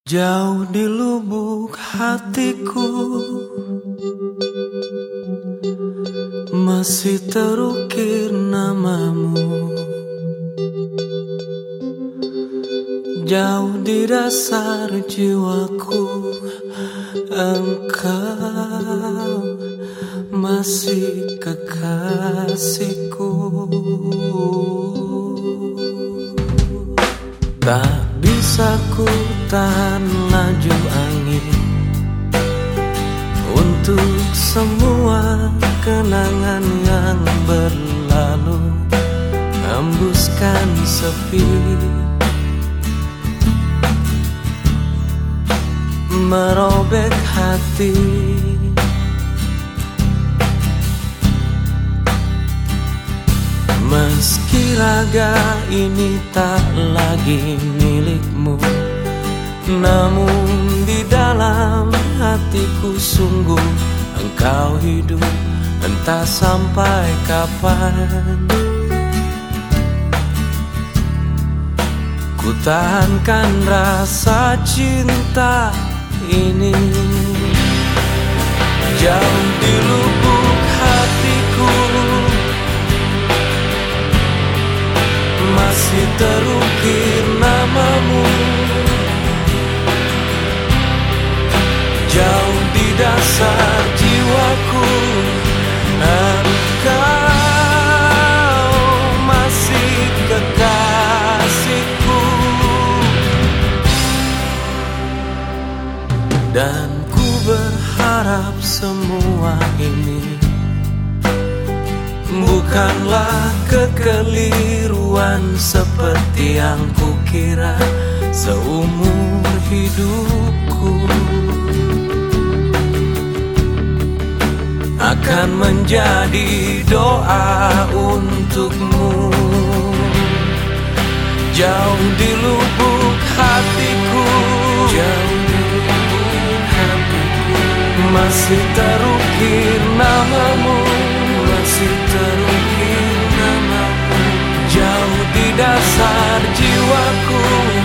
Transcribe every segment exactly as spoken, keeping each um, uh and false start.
Jauh di lubuk hatiku masih terukir namamu. Jauh di dasar jiwaku engkau masih kekasihku. Tak bisa ku tahan laju angin untuk semua kenangan yang berlalu, hembuskan sepi, merobek hati. Meski raga ini tak lagi milikmu, namun di dalam hatiku sungguh engkau hidup, entah sampai kapan. Ku tahankan rasa cinta ini jauh di lubuk hatiku, masih terukir namamu. Jauh di dasar jiwaku engkau masih kekasihku. Dan ku berharap semua ini bukanlah kekeliruan seperti yang kukira seumur hidupku. Akan menjadi doa untukmu. Jauh di lubuk hatiku, jauh di lubuk hatiku, masih terukir namamu, masih terukir namamu. Jauh di dasar jiwaku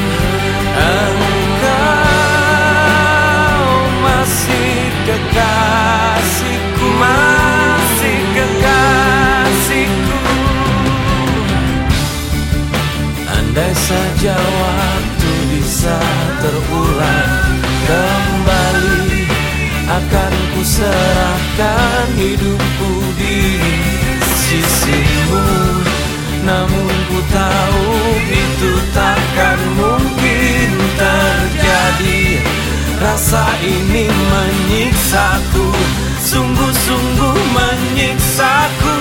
engkau masih kekasihku, masih kekasihku. Andai saja waktu bisa terulang kembali, akan ku serahkan hidupku di sisimu. Namun ku tahu itu takkan mungkin terjadi. Rasa ini menyiksaku, sungguh-sungguh menyiksaku.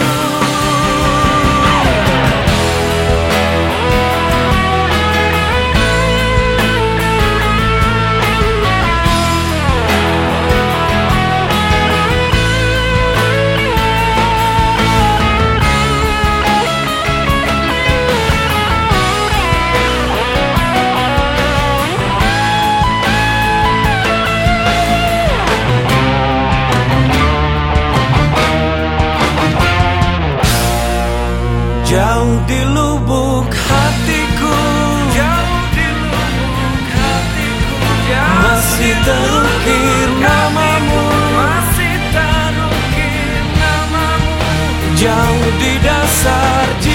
Jauh di lubuk hatiku, jauh di lubuk hatiku, masih terukir namamu, masih terukir namamu. Jauh di dasar jiwa